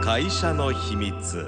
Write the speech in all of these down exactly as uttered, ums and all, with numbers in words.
会社の秘密。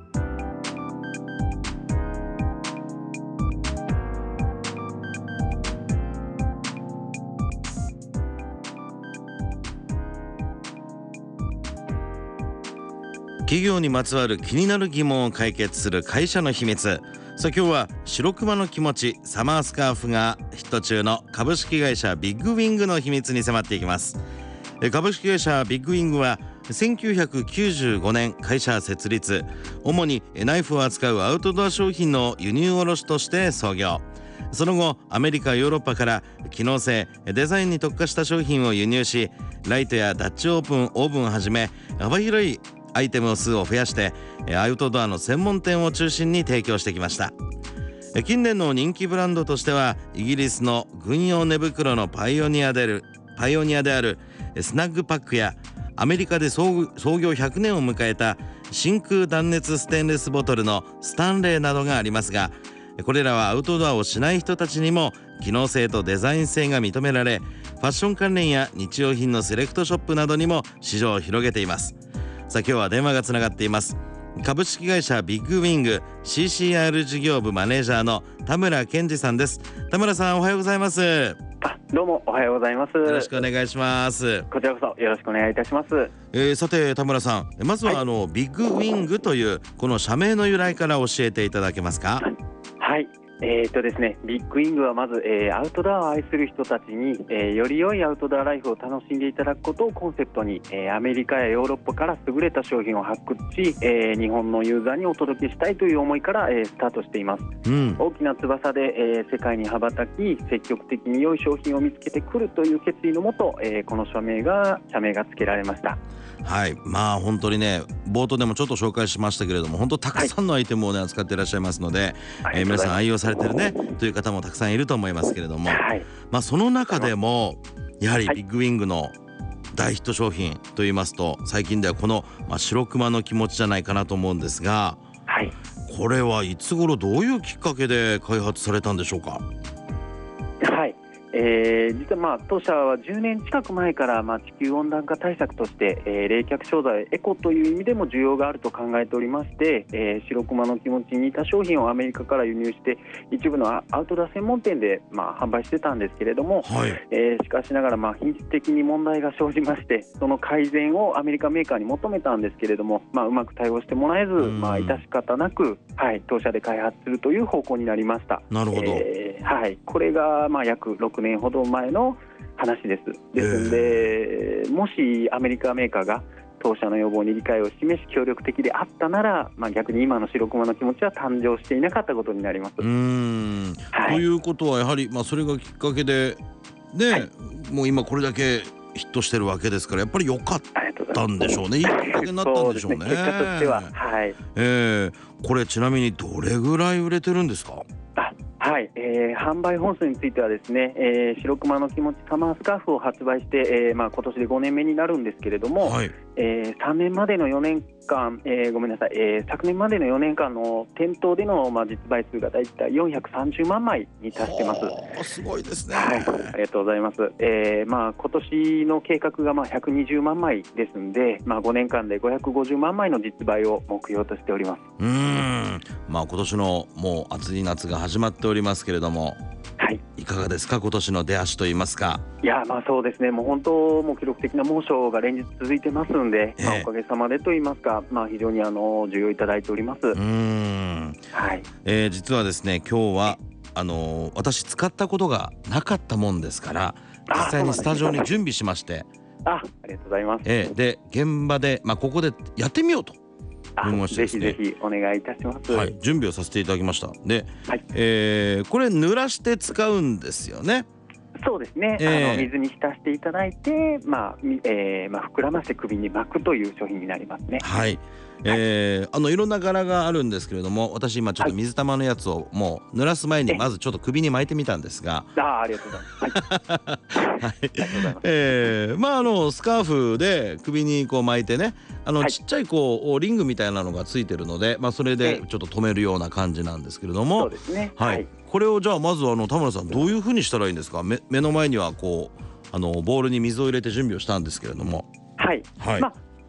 企業にまつわる気になる疑問を解決する会社の秘密。さあ今日は白熊の気持ちサマースカーフがヒット中の株式会社ビッグウィングの秘密に迫っていきます。株式会社ビッグウィングはせんきゅうひゃくきゅうじゅうごねん会社設立。主にナイフを扱うアウトドア商品の輸入卸として創業。その後アメリカヨーロッパから機能性デザインに特化した商品を輸入し、ライトやダッチオープンオーブンをはじめ幅広いアイテムの数を増やしてアウトドアの専門店を中心に提供してきました。近年の人気ブランドとしてはイギリスの軍用寝袋のパイオニアであるパイオニアであるスナッグパックやアメリカで創業ひゃくねんを迎えた真空断熱ステンレスボトルのスタンレーなどがありますが、これらはアウトドアをしない人たちにも機能性とデザイン性が認められ、ファッション関連や日用品のセレクトショップなどにも市場を広げています。さあ今日は電話がつながっています。株式会社ビッグウィング シーシーアール 事業部マネージャーの田村健二さんです。田村さん、おはようございます。 あ、どうもおはようございます。 よろしくお願いします。 こちらこそよろしくお願いいたします。 えー、さて田村さん、まずは、はい、あのビッグウィングというこの社名の由来から教えていただけますか。 はい、えーとですね、ビッグウィングはまず、えー、アウトドアを愛する人たちに、えー、より良いアウトドアライフを楽しんでいただくことをコンセプトに、えー、アメリカやヨーロッパから優れた商品を発掘し、えー、日本のユーザーにお届けしたいという思いから、えー、スタートしています。うん、大きな翼で、えー、世界に羽ばたき積極的に良い商品を見つけてくるという決意のもと、えー、この社名が社名が付けられました。 はい、まあ本当にね、冒頭でもちょっと紹介しましたけれども、本当たくさんのアイテムをね、はい、扱っていらっしゃいますので、えー、皆さん愛用されてるねという方もたくさんいると思いますけれども、はい、まあその中でもやはりビッグウィングの大ヒット商品といいますと、最近ではこの、まあ、白熊の気持ちじゃないかなと思うんですが、はい、これはいつ頃どういうきっかけで開発されたんでしょうか。 はい、えー、実はまあ当社はじゅうねん近く前からまあ地球温暖化対策として、えー、冷却商材エコという意味でも需要があると考えておりまして、えー、白熊の気持ちに似た商品をアメリカから輸入して一部のアウトドア専門店でまあ販売してたんですけれども、はい、えー、しかしながらまあ品質的に問題が生じまして、その改善をアメリカメーカーに求めたんですけれども、まあ、うまく対応してもらえず、まあ、致し方なく、はい、当社で開発するという方向になりました。 なるほど、 えーはい、これがまあ約ろくねんほど前の話です。ですので、えー、もしアメリカメーカーが当社の要望に理解を示し協力的であったなら、まあ、逆に今の白熊の気持ちは誕生していなかったことになります。 うーん、はい、ということはやはり、まあ、それがきっかけで、ね、はい、もう今これだけヒットしてるわけですから、やっぱり良かったんでしょうね。いいきっかけになったんでしょうね。 そうですね、結果としては、はい、 えー、これちなみにどれぐらい売れてるんですか。 あ、はい、えー、販売本数についてはですね、えー、白熊の気持ちサマースカーフを発売して、えーまあ、今年でごねんめになるんですけれども、はい、えー、さんねんまでのよねんかん、えー、ごめんなさい、えー、昨年までのよねんかんの店頭での、まあ、実売数がだいたいよんひゃくさんじゅうまんまいに達してます。 すごいですね。 はい、ありがとうございます。えーまあ、今年の計画がまあひゃくにじゅうまんまいですので、まあ、ごねんかんでごひゃくごじゅうまんまいの実売を目標としております。 うーん、まあ、今年のもう暑い夏が始まっておりますけれども、はい、いかがですか、今年の出足といいますか。 いや、まあそうですね、もう本当もう記録的な猛暑が連日続いてますので、えーまあ、おかげさまでといいますか、まあ、非常にあの需要いただいております。うーん、はい、えー、実はですね、今日はあのー、私使ったことがなかったもんですから、実際にスタジオに準備しまして、 あ、ありがとうございます。 えー、で現場で、まあ、ここでやってみようと思いましてですね、 ぜひぜひお願いいたします。 はい、準備をさせていただきました。で、はい、えー、これ濡らして使うんですよね。 そうですね、えー、あの水に浸していただいて、まあえーまあ、膨らませて首に巻くという商品になりますね。 はい、えー、あのいろんな柄があるんですけれども、私今ちょっと水玉のやつをもう濡らす前にまずちょっと首に巻いてみたんですが、 あ、ありがとうございます。はい、 えー、まああのスカーフで首にこう巻いてね、あの、はい、ちっちゃいこうリングみたいなのがついてるので、まあ、それでちょっと止めるような感じなんですけれども、 そうですね、 はい、はい、これをじゃあまずあの田村さんどういうふうにしたらいいんですか。 目, 目の前にはこうあのボウルに水を入れて準備をしたんですけれども、 はい、はい、まあ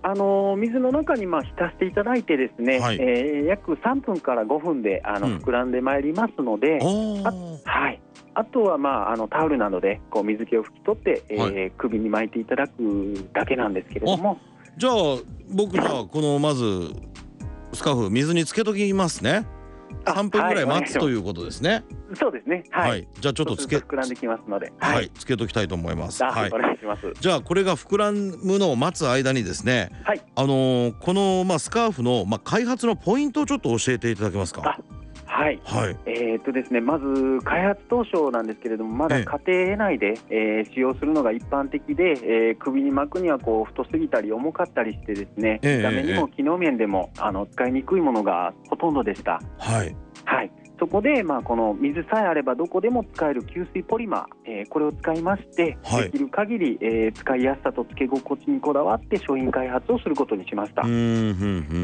あの水の中にまあ浸していただいてですね、 はい、 えー、約さんぷんからごふんであのうん、 膨らんでまいりますので、あ、はい、あとは、まあ、あのタオルなどでこう水気を拭き取って、えーはい、首に巻いていただくだけなんですけれども。 じゃあ僕じゃあこのまずスカーフ水につけときますね。さんぷんぐらい待つ、はい、ということですね。 そうですね、はい、はい、 じゃあちょっとつけ膨らんできますので、 はい、はい、つけときたいと思います。 はい、お願いします。 じゃあこれが膨らむのを待つ間にですね、 はい、 あのー、この、まあ、スカーフの、まあ、開発のポイントをちょっと教えていただけますか。 はい、はい、えーっとですね、まず開発当初なんですけれども、まだ家庭内で、ええー、使用するのが一般的で、えー、首に巻くにはこう太すぎたり重かったりしてですね、 えー、 見た目にも機能面でもあの使いにくいものがほとんどでした。 はい、 はい、そこで、まあ、この水さえあればどこでも使える吸水ポリマー、えー、これを使いまして、はい、できる限り、えー、使いやすさとつけ心地にこだわって商品開発をすることにしました。 うん、うん、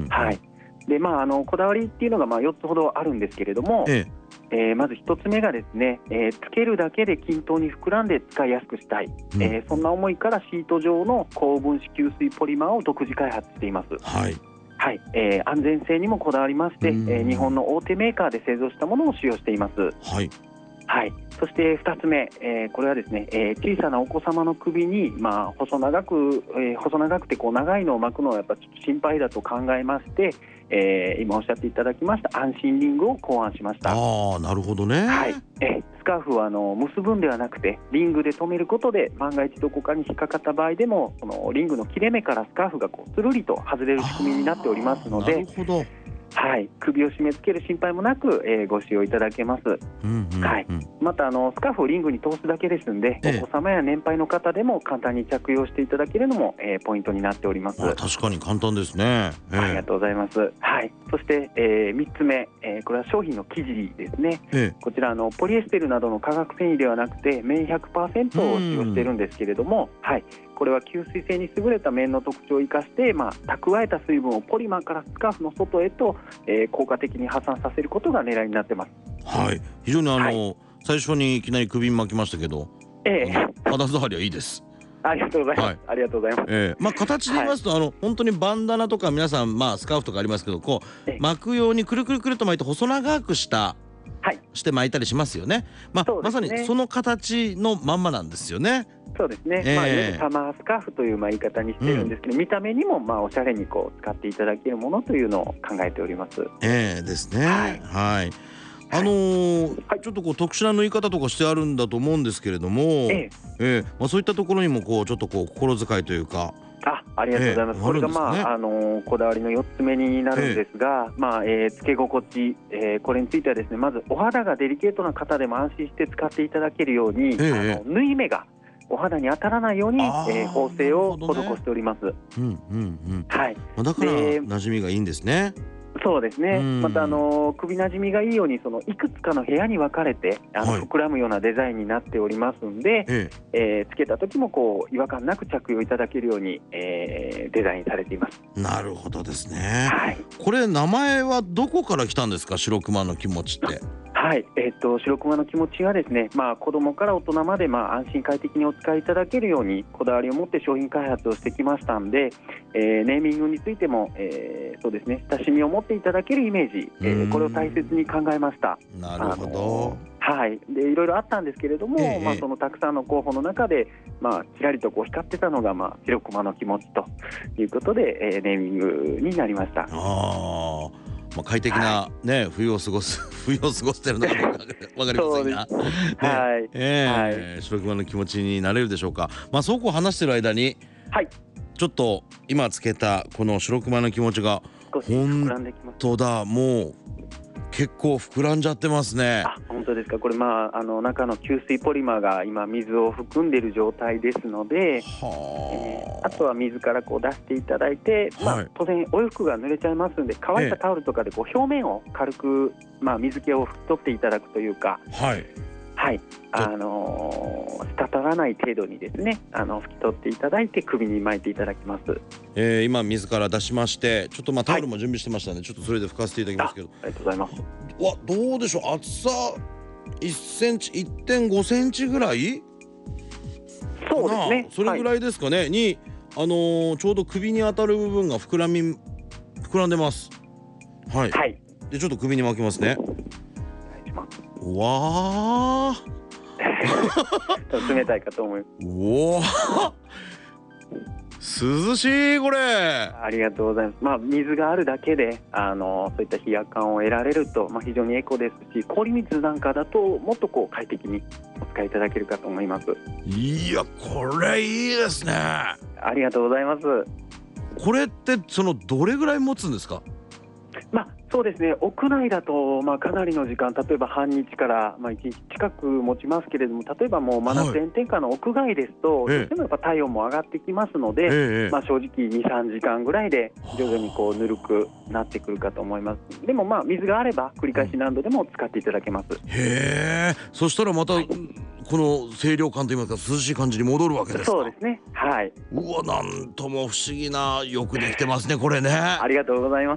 はい、でまあ、あのこだわりっていうのがまあよっつほどあるんですけれども、えええー、まずひとつめがですね、えー、つけるだけで均等に膨らんで使いやすくしたい、うん、えー、そんな思いからシート状の高分子吸水ポリマーを独自開発しています。 はい、 はい、えー、安全性にもこだわりまして、えー、日本の大手メーカーで製造したものを使用しています。 はい、 はい、そしてふたつめ、えー、これはですね、えー、小さなお子様の首に、まあ、細長く、えー、細長くてこう長いのを巻くのはやっぱちょっと心配だと考えまして、えー、今おっしゃっていただきました安心リングを考案しました。 あー、なるほどね。 はい、えー、スカーフはあの結ぶんではなくてリングで留めることで万が一どこかに引っかかった場合でもそのリングの切れ目からスカーフがこうつるりと外れる仕組みになっておりますので、 なるほど、 はい、首を締め付ける心配もなく、えー、ご使用いただけます。 うんうんうん、はい、 またあのスカーフをリングに通すだけですので、ええ、お子様や年配の方でも簡単に着用していただけるのも、えー、ポイントになっております。 あ、確かに簡単ですね。 えー、ありがとうございます。はい、そして、えー、みっつめ、えー、これは商品の生地ですね。ええ、こちらあのポリエステルなどの化学繊維ではなくて綿 ひゃくパーセント を使用しているんですけれども、はい、これは吸水性に優れた綿の特徴を生かして、まあ、蓄えた水分をポリマーからスカーフの外へと、えー、効果的に破産させることが狙いになってます。 はい、非常にあの、はい、最初にいきなり首に巻きましたけど、 ええ、 肌触りはいいです。 ありがとうございます。はい、ありがとうございます。 えー、まあ形で言いますと、はい、あの本当にバンダナとか皆さんまあスカーフとかありますけど、こう巻くようにくるくるくると巻いて細長くした、はい、して巻いたりしますよね。まあ、ね、まさにその形のまんまなんですよね。 そうですね。えー、まあ、いわゆるサマースカーフというまあ言い方にしてるんですけど、うん、見た目にもまあおしゃれにこう使っていただけるものというのを考えております。 えー、ですね。はい。はい、あのーはい、ちょっとこう特殊な縫い方とかしてあるんだと思うんですけれども、えええーまあ、そういったところにもこうちょっとこう心遣いというか。 あ、ありがとうございます。えー、これがまあ、ね、あのー、こだわりのよっつめになるんですが、えー、まあ、えー、つけ心地、えー、これについてはですね、まずお肌がデリケートな方でも安心して使っていただけるように、えー、あの縫い目がお肌に当たらないように、えー、縫製を施しております。うんうんうん。はい。 だから馴染みがいいんですね。 そうですね。またあの首なじみがいいようにそのいくつかの部屋に分かれてあの、はい、膨らむようなデザインになっておりますんで、えええー、つけた時もこう違和感なく着用いただけるように、えー、デザインされています。 なるほどですね。 はい、 これ名前はどこから来たんですか、白熊の気持ちって。 はい、えー、っと白熊の気持ちはですね、まあ、子どもから大人まで、まあ、安心快適にお使いいただけるようにこだわりを持って商品開発をしてきましたんで、えー、ネーミングについても、えー、そうですね、親しみを持っていただけるイメージ、えー、これを大切に考えました。 なるほど。 はい、でいろいろあったんですけれども、えーまあ、そのたくさんの候補の中で、まあ、ちらりとこう光ってたのが、まあ、白熊の気持ちということで、えー、ネーミングになりました。 あまあ、快適な、ね、はい、冬を過ごす冬を過ごしてるのかどうか分かりませんが、 はい、 えーはい、白熊の気持ちになれるでしょうか。まあ、そうこう話してる間に、はい、ちょっと今つけたこの白熊の気持ちが本当だ、もう結構膨らんじゃってますね。 あ、本当ですか。これ、まあ、あの中の吸水ポリマーが今水を含んでいる状態ですので、は、えー、あとは水からこう出していただいて、はい、まあ、当然お洋服が濡れちゃいますので乾いたタオルとかでこう表面を軽く、まあ、水気を拭き取っていただくというか、はいはい、あのー、滴らない程度にですね、あの拭き取っていただいて首に巻いていただきます。 えー、今水から出しまして、ちょっとまあタオルも準備してましたので、はい、ちょっとそれで拭かせていただきますけど、 あ, ありがとうございます。 わ、どうでしょう、厚さいっセンチ いってんごセンチぐらい、 そうですね、 それぐらいですかね、はい、にあのー、ちょうど首に当たる部分が膨らみ膨らんでます。はい、 はい、 でちょっと首に巻きますね。 お願いします。 わーちょっと冷たいかと思います。 おー涼しいこれ。 ありがとうございます。まあ、水があるだけであのそういった冷や感を得られると、まあ、非常にエコですし、氷水なんかだともっとこう快適にお使いいただけるかと思います。 いやこれいいですね。 ありがとうございます。 これってそのどれぐらい持つんですか？ まあ、そうですね、屋内だと、まあ、かなりの時間、例えば半日から、まあ、いちにち近く持ちますけれども、例えばもう真夏炎天下の屋外ですと、 ええどうしてもやっぱ体温も上がってきますので、 ええまあ、正直に、さんじかんぐらいで徐々にこうぬるくなってくるかと思います。でもまあ水があれば繰り返し何度でも使っていただけます。 へえ、そしたらまた、 はい、 この清涼感といいますか涼しい感じに戻るわけですか？ そうですね、はい、 うわなんとも不思議なよくできてますねこれね。 ありがとうございます。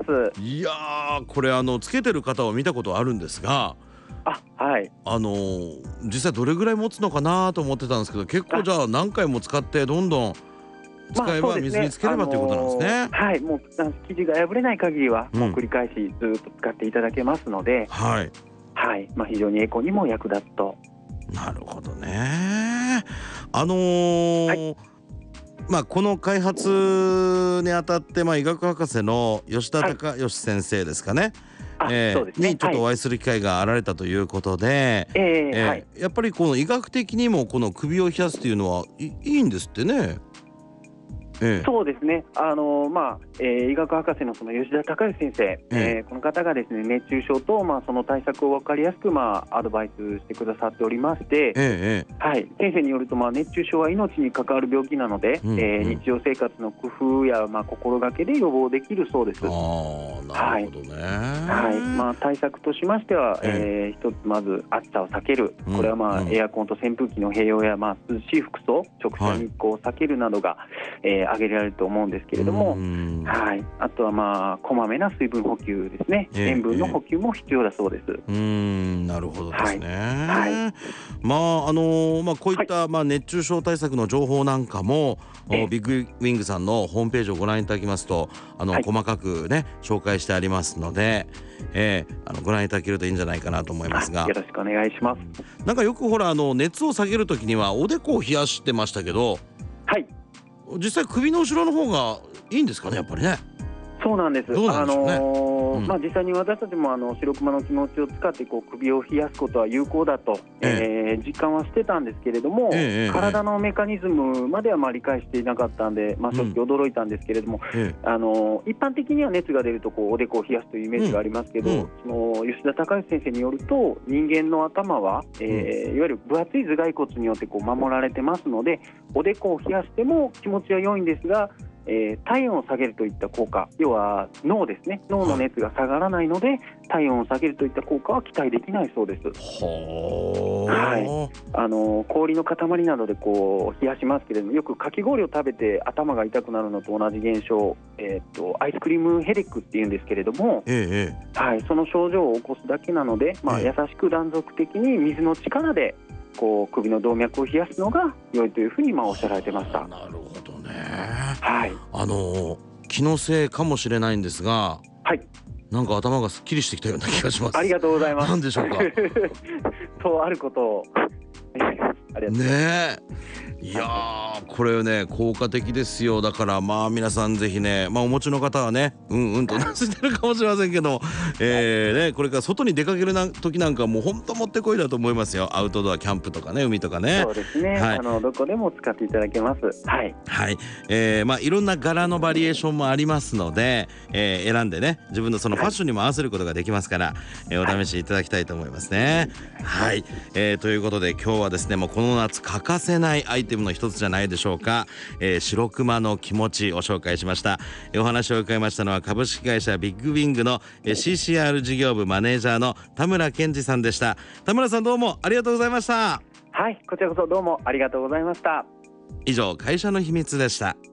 いやーこれあのつけてる方を見たことあるんですが、 あ、はい、 あのー、実際どれぐらい持つのかなと思ってたんですけど、結構じゃあ何回も使ってどんどん使えば水につければということなんですね。 あのーはい、もう生地が破れない限りは、 うんもう繰り返しずっと使っていただけますので、 はい、 はい、まあ、非常にエコにも役立つと。 なるほどね。あのーはい、 まあ、この開発にあたって、まあ、医学博士の吉田隆義先生ですかね、 あ、 えーそうですね、 にちょっとお会いする機会があられたということで、 えーえーはい、 やっぱりこの医学的にもこの首を冷やすっていうのはいいいんですってね。ええ、 そうですね、あのまあえー医学博士のその吉田隆義先生、 ええーこの方がですね熱中症と、まあ、その対策を分かりやすく、まあ、アドバイスしてくださっておりまして、 ええはい、先生によると、まあ、熱中症は命に関わる病気なので、 うんえーうん日常生活の工夫や、まあ、心がけで予防できるそうです。 ああなるほどね。 はい、まあ、対策としましては、 ええー一つまず暑さを避ける、 うんこれは、まあうんエアコンと扇風機の併用や、まあ、涼しい服装、直射日光を避けるなどが、えー挙げられると思うんですけれども、 うんはい、あとは、まあ、こまめな水分補給ですね、 ええ塩分の補給も必要だそうです。 うーんなるほどですね。 はいはまああのーまあこういった、まあ熱中症対策の情報なんかも、おええビッグウィングさんのホームページをご覧いただきますとあの、 はい細かくね紹介してありますので、えーあのご覧いただけるといいんじゃないかなと思いますが、 あよろしくお願いします。 なんかよくほらあの熱を下げるときにはおでこを冷やしてましたけど、 はい、 実際首の後ろの方がいいんですかねやっぱりね。 そうなんです。 どうなんでしょうねあのーうんまあ、実際に私たちもあの白熊の気持ちを使ってこう首を冷やすことは有効だと、 ええー実感はしてたんですけれども、 ええ体のメカニズムまではまあ理解していなかったんで、まあ、正直驚いたんですけれども、 えあのー一般的には熱が出るとこうおでこを冷やすというイメージがありますけど、 うんうんその吉田隆義先生によると人間の頭は、えーいわゆる分厚い頭蓋骨によってこう守られてますので、おでこを冷やしても気持ちは良いんですが、えー体温を下げるといった効果、要は脳ですね、脳の熱が下がらないので体温を下げるといった効果は期待できないそうです。 はあ、 はいあの氷の塊などでこう冷やしますけれども、よくかき氷を食べて頭が痛くなるのと同じ現象、えー、とアイスクリームヘデックっていうんですけれども、 えええはい、その症状を起こすだけなので、まあ、 ええ優しく断続的に水の力でこう首の動脈を冷やすのが良いというふうにまあおっしゃられてました。 なるほどね。 はい、 あの気のせいかもしれないんですが、 はいなんか頭がすっきりしてきたような気がします。 ありがとうございます。 なんでしょうか。 そうあることをありがとうございます。 ねえ、いやーこれね効果的ですよ。だからまあ皆さんぜひね、まあお持ちの方はねうんうんとなしてるかもしれませんけど、えーねこれから外に出かけるな時なんかもうほんともってこいだと思いますよ。アウトドアキャンプとかね海とかね。 そうですね、 はいあのどこでも使っていただけます。はい、 はい、えー、まあいろんな柄のバリエーションもありますので、えー選んでね自分のそのファッションにも合わせることができますから、えーお試しいただきたいと思いますね。はい、えーということで今日はですねもうこの夏欠かせないアイテムの一つじゃないでしょうか、えー、白熊の気持ちを紹介しました。えーお話を伺いましたのは株式会社ビッグウィングの、えー、シーシーアール 事業部マネージャーの田村健二さんでした。田村さんどうもありがとうございました。 はい、こちらこそどうもありがとうございました。 以上会社の秘密でした。